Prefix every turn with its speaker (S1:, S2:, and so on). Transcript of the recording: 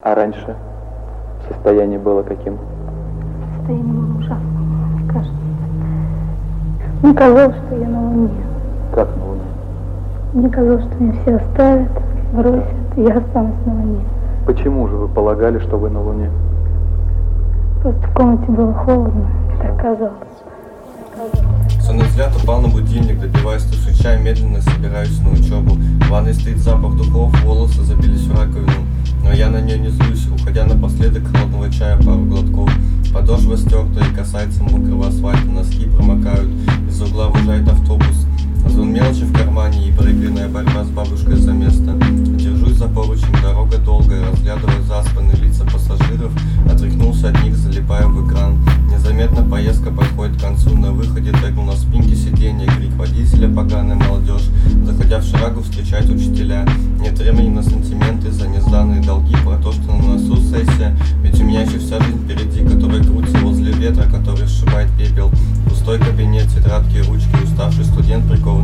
S1: А раньше состояние было каким?
S2: Состояние было ужасным, мне кажется. Мне казалось, что я на Луне.
S1: Как на Луне?
S2: Мне казалось, что меня все оставят, бросят, и я останусь на Луне.
S1: Почему же вы полагали, что вы на Луне?
S2: Просто в комнате было холодно, так казалось.
S3: Сонный взгляд упал на будильник, добиваясь тушу чая, медленно собираюсь на учебу. В ванной стоит запах духов, волосы забились в раковину. Но я на нее не злюсь, уходя напоследок холодного чая пару глотков. Подошва стертая, касается мокрого асфальта, носки промокают. Из-за угла выезжает автобус. Звон мелочи в кармане и проигранная борьба с бабушкой за место. Держусь за поручень, дорога долгая, разглядывая заспанные лица пассажиров. Отряхнулся от них, залипаю в экран. Незаметно поездка подходит к концу. На выходе тегнул на спинке сиденья крик водителя: поганая молодежь. Заходя в шарагу, встречают учителя. Нет времени на сантименты за несданные долги, про то, что на носу сессия. Ведь у меня еще вся жизнь впереди, которая крутится возле ветра, который сшибает пепел. Пустой кабинет, тетрадки, ручки, уставший студент, прикованный